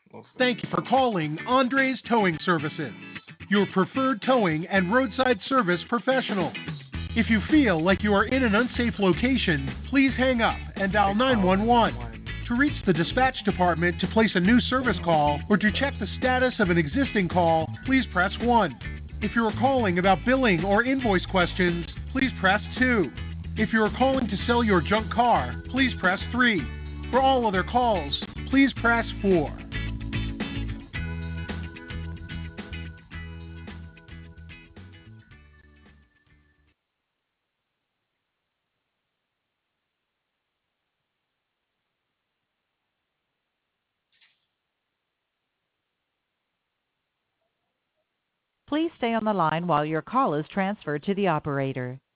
Thank you for calling Andres Towing Services, your preferred towing and roadside service professionals. If you feel like you are in an unsafe location, please hang up and dial 911. To reach the dispatch department to place a new service call or to check the status of an existing call, please press 1. If you are calling about billing or invoice questions, please press 2. If you are calling to sell your junk car, please press 3. For all other calls, please press 4. Please stay on the line while your call is transferred to the operator.